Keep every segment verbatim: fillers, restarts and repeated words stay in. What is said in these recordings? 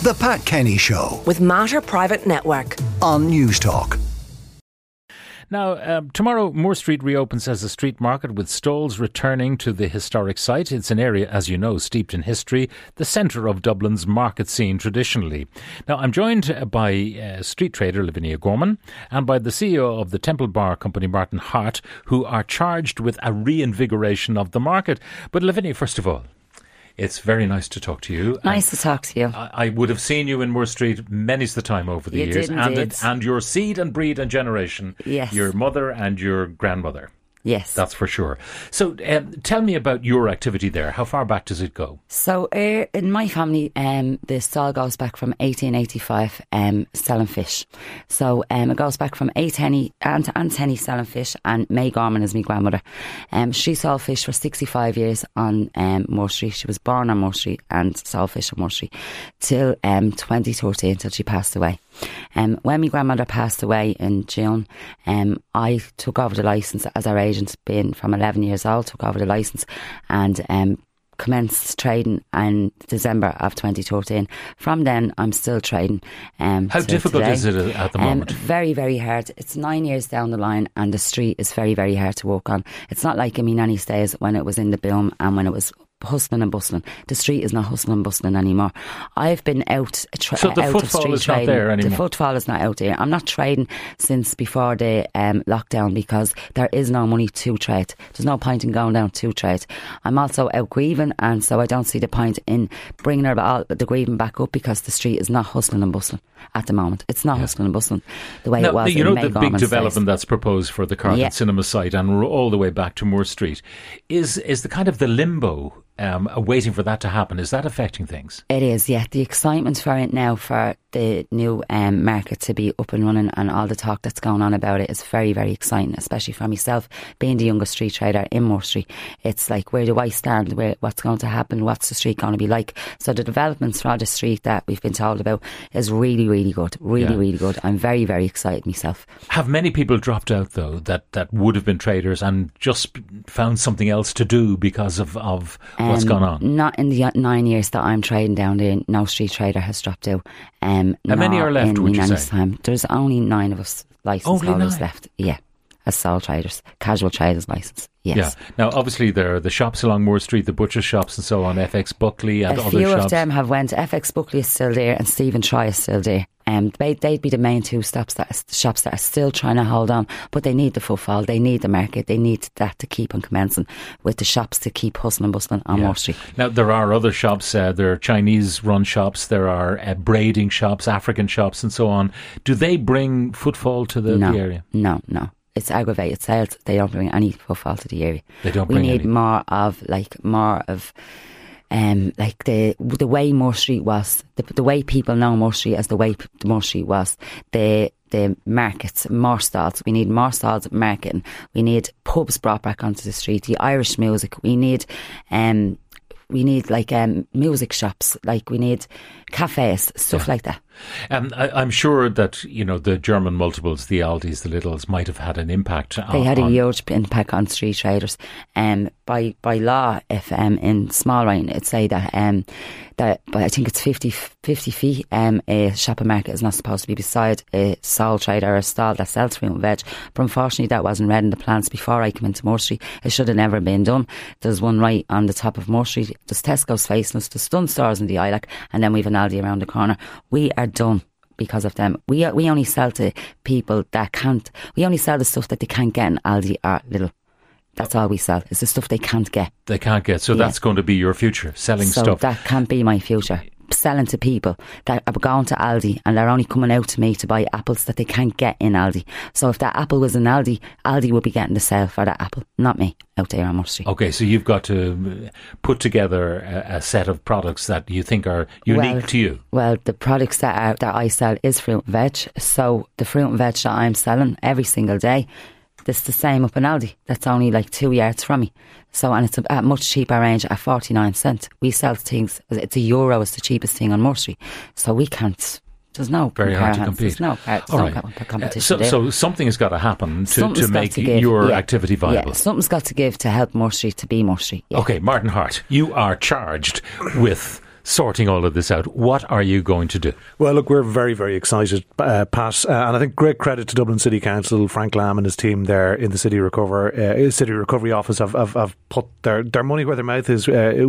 The Pat Kenny Show with Mater Private Network on News Talk. Now, um, tomorrow, Moore Street reopens as a street market with stalls returning to the historic site. It's an area, as you know, steeped in history, the centre of Dublin's market scene traditionally. Now, I'm joined by uh, street trader Lavinia Gorman and by the C E O of the Temple Bar Company, Martin Hart, who are charged with a reinvigoration of the market. But Lavinia, first of all, it's very nice to talk to you. Nice and to talk to you. I, I would have seen you in Moore Street many's the time over the you years. Did and it, and your seed and breed and generation. Yes. Your mother and your grandmother. Yes. That's for sure. So um, tell me about your activity there. How far back does it go? So uh, in my family, um, the stall goes back from eighteen eighty-five, um, selling fish. So um, it goes back from Aunt Henny, Aunt, Aunt Henny selling fish, and May Gorman is my grandmother. Um, she sold fish for sixty-five years on um, Moore Street. She was born on Moore Street and sold fish on Moore Street till um, twenty thirteen, till she passed away. Um, when my grandmother passed away in June, um, I took over the licence as her agent, being from eleven years old, took over the licence and um, commenced trading in December of twenty thirteen. From then, I'm still trading. Um, How difficult today. is it at the Um, moment? very, very hard. It's nine years down the line and the street is very, very hard to walk on. It's not like in my nanny's days when it was in the boom and when it was hustling and bustling. The street is not hustling and bustling anymore. I've been out, tra- so the out footfall of street is trading. not there anymore. The footfall is not out there. I'm not trading since before the um, lockdown because there is no money to trade. There's no point in going down to trade. I'm also out grieving, and so I don't see the point in bringing her all, the grieving back up because the street is not hustling and bustling at the moment. It's not yeah. hustling and bustling the way now, it was you in know May the Gorman's big development days. That's proposed for the Carlton Yeah. Cinema site and all the way back to Moore Street is is the kind of the limbo um, waiting for that to happen. Is that affecting things? It is, yeah. The excitement for it now, for the new um, market to be up and running and all the talk that's going on about it is very, very exciting, especially for myself, being the youngest street trader in Moore Street. It's like, where do I stand? Where, what's going to happen? What's the street going to be like? So the developments for the street that we've been told about is really, really good. Really, yeah. really good. I'm very, very excited myself. Have many people dropped out, though, that, that would have been traders and just found something else to do because of, of um, what's gone on? Not in the nine years that I'm trading down there. No street trader has dropped out. Um, How many are left, would you say? Time. There's only nine of us licensed only holders nine? left. Yeah. As sole traders, casual traders licence. Yes. Yeah. Now, obviously, there are the shops along Moore Street, the butcher shops and so on, F X Buckley and a other few shops. of them have went. F X Buckley is still there and Stephen Try is still there. Um, they, they'd be the main two stops that shops that are still trying to hold on, but they need the footfall, they need the market, they need that to keep on commencing with the shops to keep hustling and bustling on yeah. Moore Street. Now, there are other shops, uh, there are Chinese-run shops, there are uh, braiding shops, African shops and so on. Do they bring footfall to the, no, the area? No, no. It's aggravated sales. They don't bring any footfall to the area. They don't we bring need any. more of, like, more of... Um, like the the way Moore Street was, the, the way people know Moore Street as the way p- Moore Street was, the the markets, more stalls. We need more stalls marketing. We need pubs brought back onto the street. The Irish music. We need um, we need like um, music shops. Like we need cafes, stuff yeah. like that. Um, I, I'm sure that, you know, the German multiples, the Aldis, the Lidls might have had an impact. They on, had a on huge impact on street traders. Um, by by law, if um, in small writing, it'd say that um, that, but I think it's fifty, fifty feet. Um, a shopping market is not supposed to be beside a sole trader or a stall that sells fruit and veg. But unfortunately, that wasn't read in the plans before I came into Moore Street. It should have never been done. There's one right on the top of Moore Street. There's Tesco's facing us. There's Dunnes Stores in the Ilac, and then we've an Aldi around the corner. We are done because of them. We we only sell to people that can't. We only sell the stuff that they can't get in Aldi or Lidl. That's all we sell. It's the stuff they can't get. They can't get. So yeah. that's going to be your future, selling so stuff. That can't be my future. Selling to people that are going to Aldi and they're only coming out to me to buy apples that they can't get in Aldi. So if that apple was in Aldi, Aldi would be getting the sale for that apple, not me out there on Moore Street. Okay, so you've got to put together a, a set of products that you think are unique well, to you. Well, the products that are, that I sell is fruit and veg. So the fruit and veg that I'm selling every single day, it's the same up in Aldi. That's only like two yards from me. So, and it's a, a much cheaper range at forty-nine cents. We sell things, it's a euro is the cheapest thing on Moore Street. So we can't, there's no very hard to compete. There's no, there's All no right. competition uh, so, there. so something has got to happen to, to make to give, your yeah. activity viable. Yeah, something's got to give to help Moore Street to be Moore Street. Yeah. Okay, Martin Hart, you are charged with sorting all of this out. What are you going to do? Well, look, we're very, very excited, uh, Pat, uh, and I think great credit to Dublin City Council. Frank Lamb and his team there in the City Recover, uh, City Recovery Office have, have, have put their, their money where their mouth is uh,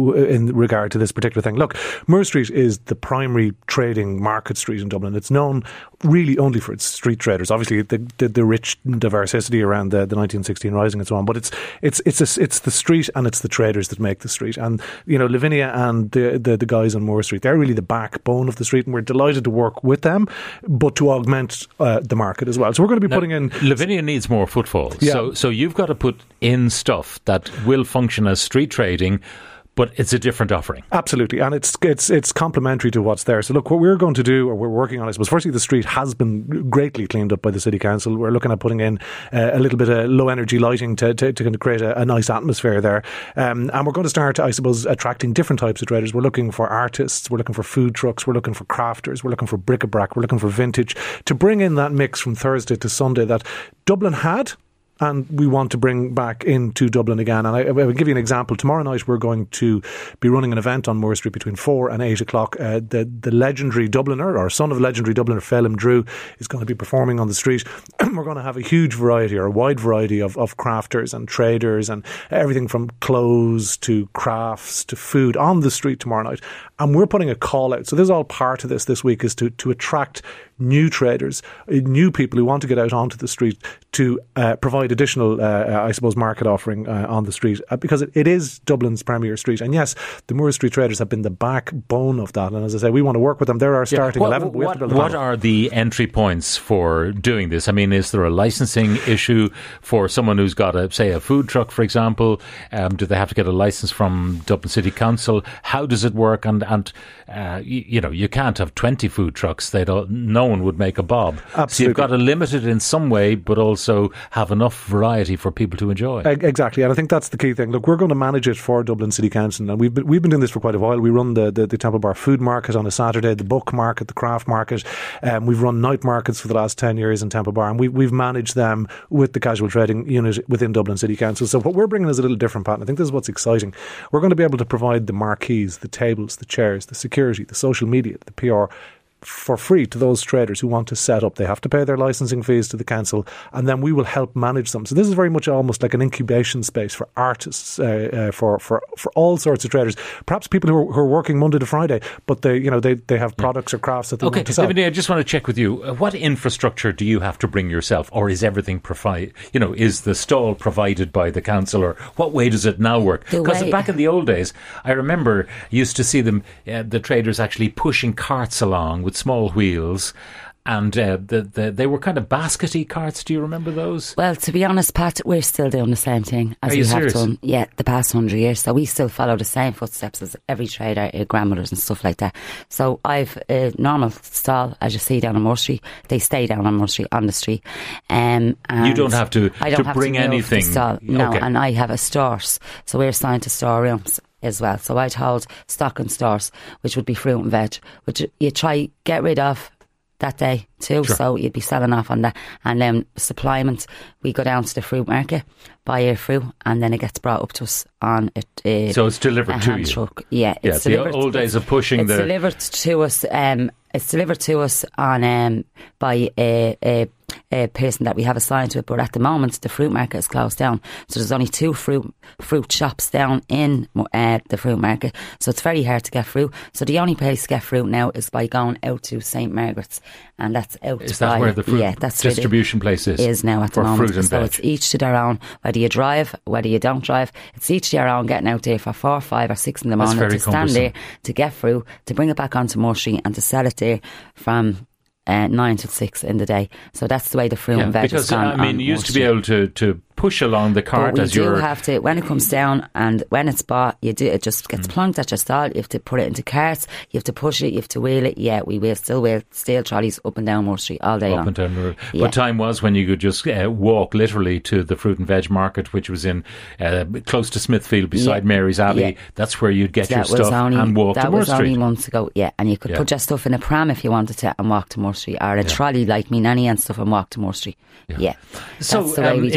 in regard to this particular thing. Look, Moore Street is the primary trading market street in Dublin. It's known really only for its street traders. Obviously, the the, the rich diversity around the, the nineteen sixteen Rising and so on, but it's it's it's a, it's the street and it's the traders that make the street. And you know, Lavinia and the, the the guys on Moore Street, they're really the backbone of the street, and we're delighted to work with them, but to augment uh, the market as well. So we're going to be now, putting in. Lavinia needs more footfalls. Yeah. So so you've got to put in stuff that will function as street trading, but it's a different offering. Absolutely, and it's it's it's complementary to what's there. So look, what we're going to do, or we're working on, I suppose, firstly, the street has been greatly cleaned up by the City Council. We're looking at putting in uh, a little bit of low energy lighting to, to, to kind of create a, a nice atmosphere there. Um, and we're going to start, I suppose, attracting different types of traders. We're looking for artists, we're looking for food trucks, we're looking for crafters, we're looking for bric-a-brac, we're looking for vintage, to bring in that mix from Thursday to Sunday that Dublin had, and we want to bring back into Dublin again. And I, I will give you an example. Tomorrow night we're going to be running an event on Moore Street between four and eight o'clock. Uh, the, the legendary Dubliner, or son of legendary Dubliner, Phelim Drew, is going to be performing on the street. We're going to have a huge variety, or a wide variety of, of crafters and traders and everything from clothes to crafts to food on the street tomorrow night. And we're putting a call out. So this is all part of this this week, is to, to attract new traders, new people who want to get out onto the street to uh, provide additional, uh, I suppose, market offering uh, on the street, uh, because it, it is Dublin's premier street. And yes, the Moore Street traders have been the backbone of that. And as I say, we want to work with them. They're our starting yeah. what, eleven. We what, have to build what are the entry points for doing this? I mean, is there a licensing issue for someone who's got, a, say, a food truck, for example? Um, do they have to get a license from Dublin City Council? How does it work? And, and uh, you, you know, you can't have twenty food trucks. They don't, no one would make a bob. Absolutely. So you've got to limit it in some way, but also have enough variety for people to enjoy. Exactly, and I think that's the key thing. Look, we're going to manage it for Dublin City Council, and we've been, we've been doing this for quite a while. We run the, the, the Temple Bar Food Market on a Saturday, the Book Market, the Craft Market. Um, we've run night markets for the last ten years in Temple Bar, and we, we've managed them with the casual trading unit within Dublin City Council. So what we're bringing is a little different pattern. I think this is what's exciting. We're going to be able to provide the marquees, the tables, the chairs, the security, the social media, the P R, for free to those traders who want to set up. They have to pay their licensing fees to the council, and then we will help manage them. So this is very much almost like an incubation space for artists, uh, uh, for, for for all sorts of traders. Perhaps people who are, who are working Monday to Friday, but they you know they, they have products or crafts that they okay, want to sell. Lavinia, I just want to check with you. Uh, what infrastructure do you have to bring yourself, or is everything provided? You know, is the stall provided by the council, or what way does it now work? Because back in the old days, I remember I used to see them, uh, the traders actually pushing carts along with small wheels, and uh, the, the, they were kind of baskety carts. Do you remember those? Well, to be honest, Pat, we're still doing the same thing as Are we you have serious? done yeah, the past hundred years. So we still follow the same footsteps as every trader, uh, grandmothers and stuff like that. So I've a normal stall, as you see down on Moore Street. They stay down on Moore Street, on the street. Um, and You don't have to, I don't to have bring to move anything. The stall. No, Okay. and I have a stores. So we're assigned to storerooms as well. So I'd hold stock and stores, which would be fruit and veg, which you try get rid of that day too. Sure. So you'd be selling off on that. And then supplement, we go down to the fruit market, buy your fruit, and then it gets brought up to us on a, a So it's delivered a to hand you. truck. Yeah, Yeah, it's the delivered. old days of pushing it's the- delivered to us. Um, it's delivered to us on um by a, a a person that we have assigned to it. But at the moment, the fruit market is closed down, so there's only two fruit fruit shops down in uh, the fruit market. So it's very hard to get fruit. So the only place to get fruit now is by going out to Saint Margaret's, and that's out. Is that by, where the fruit yeah, that's where the- distribution place is? is now at for the moment. fruit and so veg. it's each to their own. Whether you drive, whether you don't drive, it's each to their own. Getting out there for four, five, or six in the That's morning very to stand cumbersome. there to get fruit, to bring it back onto Moore Street and to sell it there from uh, nine till six in the day. So that's the way the fruit Yeah, and veg because has gone. I mean, on you used Moore to be Street. able to, to push along the cart But we as do you're. have to, when it comes down and when it's bought, you do, it just Mm. gets plunked at your stall. You have to put it into carts, you have to push it, you have to wheel it. Yeah, we will still wheel steel trolleys up and down Moore Street all day Up long. and down the road. Yeah. But time was when you could just uh, walk literally to the fruit and veg market, which was in uh, close to Smithfield beside Yeah. Mary's Abbey. Yeah. That's where you'd get your That was stuff only, and walk that to Moore was Street. only months ago, yeah. And you could Yeah. put your stuff in a pram if you wanted to and walk to Moore Street, or a trolley like me nanny and stuff and walk to Moore Street. Yeah. So That's the way um, we done in, it up in terms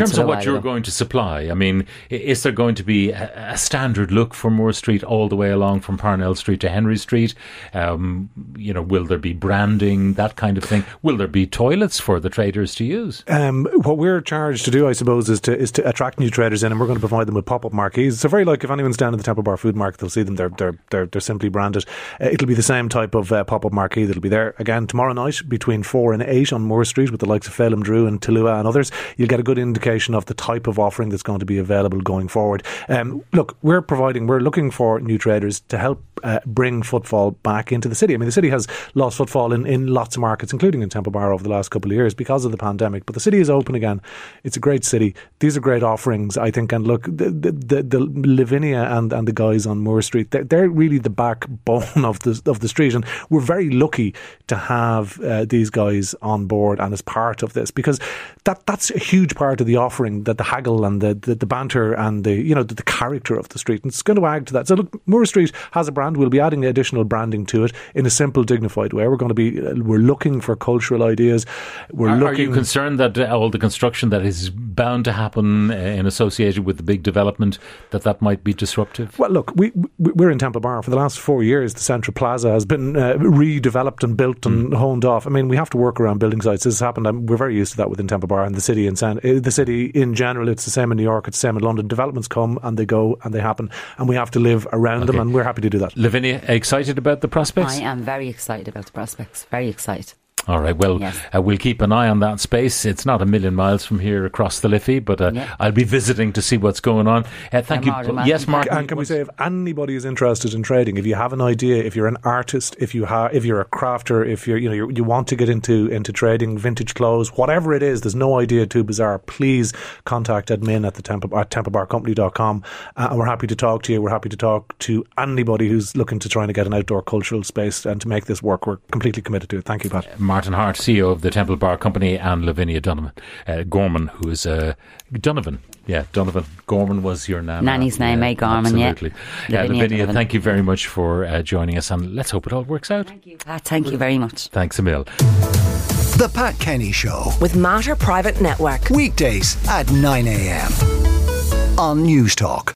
terms until of a what while you're ago. going to supply, I mean, i- is there going to be a, a standard look for Moore Street all the way along from Parnell Street to Henry Street? Um, you know, will there be branding, that kind of thing? Will there be toilets for the traders to use? Um, what we're charged to do, I suppose, is to is to attract new traders in, and we're going to provide them with pop-up marquees. So very like if anyone's down at the Temple Bar Food Market, they'll see them. They're they're they're, they're simply branded. Uh, it'll be the same type of uh, pop-up marquee that'll be there again tomorrow night between four and eight on Moore Street with the likes of Phelim Drew and Tallua and others. You'll get a good indication of the type of offering that's going to be available going forward. Um, look, we're providing, we're looking for new traders to help uh, bring footfall back into the city. I mean, the city has lost footfall in, in lots of markets, including in Temple Bar over the last couple of years because of the pandemic. But the city is open again. It's a great city. These are great offerings, I think. And look, the the, the, the Lavinia and, and the guys on Moore Street, they're, they're really the backbone of the of the street. And we're very lucky to have uh, these guys on board and as part of this, because that that's a huge part of the offering, that the haggle and the, the, the banter and the you know the, the character of the street. And it's going to add to that. So look, Moore Street has a brand. We'll be adding additional branding to it in a simple, dignified way. We're going to be uh, we're looking for cultural ideas. We're Are, looking. are you concerned that uh, all the construction that is bound to happen uh, in associated with the big development, that that might be disruptive? Well, look, we, we, we're in Temple Bar. For the last four years, the Central Plaza has been uh, redeveloped and built and mm. honed off. I mean, we have to work around building sites. This has happened. And we're very used to that within Temple Bar and the city in San, uh, the city in general. It's the same in New York. It's the same in London. Developments come and they go and they happen, and we have to live around Okay. them, and we're happy to do that. Lavinia, excited about the prospects? I am very excited about the prospects. Very excited. All right, well, Yes. uh, we'll keep an eye on that space. It's not a million miles from here across the Liffey, but uh, Yeah. I'll be visiting to see what's going on. Uh, thank I'm you. more than Yes, welcome. Mark. And can we say, if anybody is interested in trading, if you have an idea, if you're an artist, if you have, if you're a crafter, if you're, you know, you're, you want to get into into trading, vintage clothes, whatever it is, there's no idea too bizarre. Please contact admin at the Temple at temple bar company dot com, uh, and we're happy to talk to you. We're happy to talk to anybody who's looking to trying to get an outdoor cultural space and to make this work. We're completely committed to it. Thank you, Pat. Martin Hart, C E O of the Temple Bar Company, and Lavinia Donovan, uh, Gorman, who is uh, Donovan. Yeah, Donovan. Gorman was your nana. Nanny's name, yeah, eh, Gorman, yeah. absolutely. Lavinia Uh, Lavinia, Donovan. thank you very much for uh, joining us, and let's hope it all works out. Thank you, Pat. Thank you very much. Thanks a mil. The Pat Kenny Show. With Matter Private Network. Weekdays at nine a.m. on News Talk.